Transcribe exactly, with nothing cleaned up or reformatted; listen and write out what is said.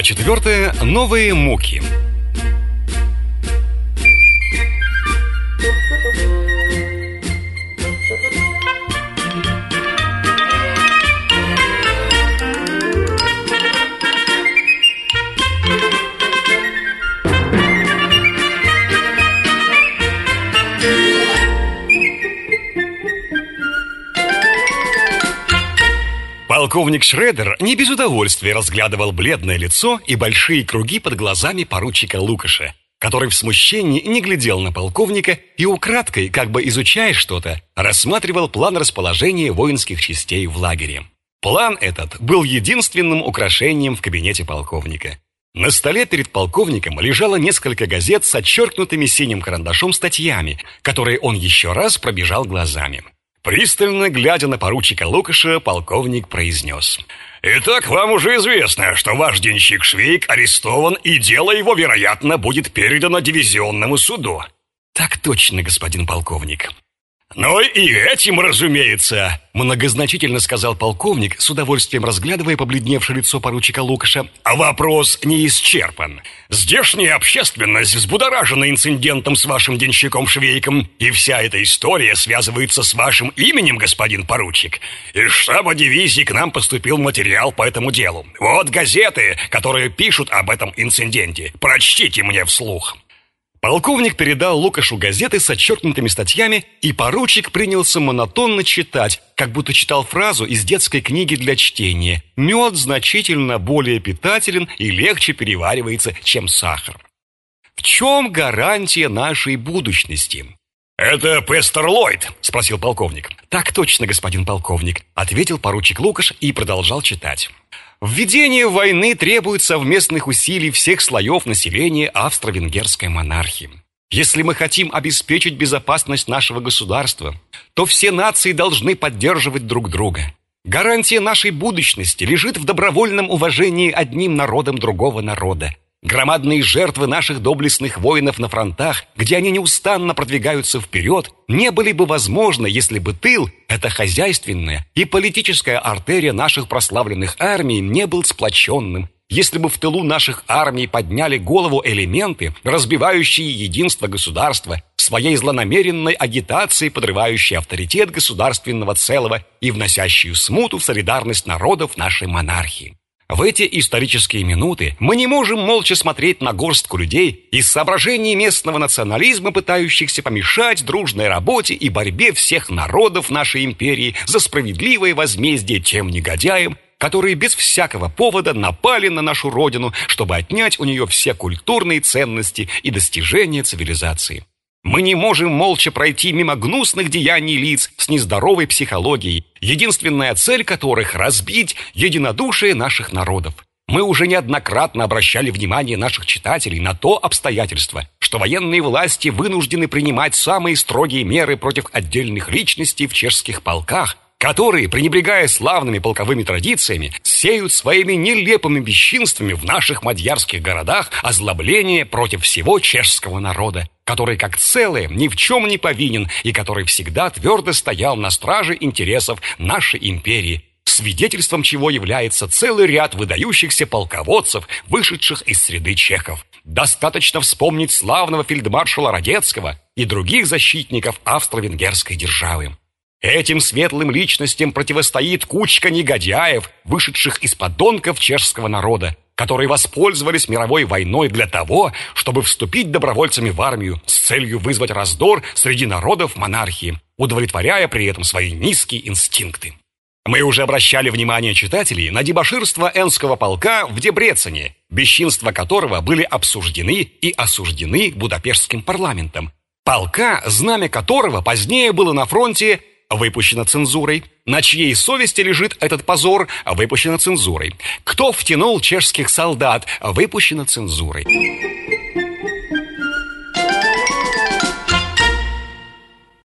Глава четвертая. Новые муки. Полковник Шредер не без удовольствия разглядывал бледное лицо и большие круги под глазами поручика Лукаша, который в смущении не глядел на полковника и украдкой, как бы изучая что-то, рассматривал план расположения воинских частей в лагере. План этот был единственным украшением в кабинете полковника. На столе перед полковником лежало несколько газет с отчеркнутыми синим карандашом статьями, которые он еще раз пробежал глазами. Пристально глядя на поручика Лукаша, полковник произнес: «Итак, вам уже известно, что ваш денщик Швейк арестован, и дело его, вероятно, будет передано дивизионному суду». «Так точно, господин полковник». «Ну и этим, разумеется», — многозначительно сказал полковник, с удовольствием разглядывая побледневшее лицо поручика Лукаша, «вопрос не исчерпан. Здешняя общественность взбудоражена инцидентом с вашим денщиком Швейком, и вся эта история связывается с вашим именем, господин поручик. Из штаба дивизии к нам поступил материал по этому делу. Вот газеты, которые пишут об этом инциденте. Прочтите мне вслух». Полковник передал Лукашу газеты с отчеркнутыми статьями, и поручик принялся монотонно читать, как будто читал фразу из детской книги для чтения: «Мед значительно более питателен и легче переваривается, чем сахар». В чем гарантия нашей будущности? «Это Пестер Ллойд?» – спросил полковник. «Так точно, господин полковник», – ответил поручик Лукаш и продолжал читать. Введение войны требует совместных усилий всех слоев населения австро-венгерской монархии. Если мы хотим обеспечить безопасность нашего государства, то все нации должны поддерживать друг друга. Гарантия нашей будущности лежит в добровольном уважении одним народом другого народа. Громадные жертвы наших доблестных воинов на фронтах, где они неустанно продвигаются вперед, не были бы возможны, если бы тыл, эта хозяйственная и политическая артерия наших прославленных армий, не был сплоченным, если бы в тылу наших армий подняли голову элементы, разбивающие единство государства, в своей злонамеренной агитации подрывающие авторитет государственного целого и вносящую смуту в солидарность народов нашей монархии. В эти исторические минуты мы не можем молча смотреть на горстку людей из соображений местного национализма, пытающихся помешать дружной работе и борьбе всех народов нашей империи за справедливое возмездие тем негодяям, которые без всякого повода напали на нашу родину, чтобы отнять у нее все культурные ценности и достижения цивилизации. Мы не можем молча пройти мимо гнусных деяний лиц с нездоровой психологией, единственная цель которых – разбить единодушие наших народов. Мы уже неоднократно обращали внимание наших читателей на то обстоятельство, что военные власти вынуждены принимать самые строгие меры против отдельных личностей в чешских полках, которые, пренебрегая славными полковыми традициями, сеют своими нелепыми бесчинствами в наших мадьярских городах озлобление против всего чешского народа, который как целое ни в чем не повинен и который всегда твердо стоял на страже интересов нашей империи, свидетельством чего является целый ряд выдающихся полководцев, вышедших из среды чехов. Достаточно вспомнить славного фельдмаршала Радецкого и других защитников австро-венгерской державы. Этим светлым личностям противостоит кучка негодяев, вышедших из подонков чешского народа, которые воспользовались мировой войной для того, чтобы вступить добровольцами в армию с целью вызвать раздор среди народов монархии, удовлетворяя при этом свои низкие инстинкты. Мы уже обращали внимание читателей на дебоширство Энского полка в Дебрецене, бесчинства которого были обсуждены и осуждены Будапештским парламентом. Полка, знамя которого позднее было на фронте выпущено цензурой. На чьей совести лежит этот позор? Выпущено цензурой. Кто втянул чешских солдат? Выпущено цензурой.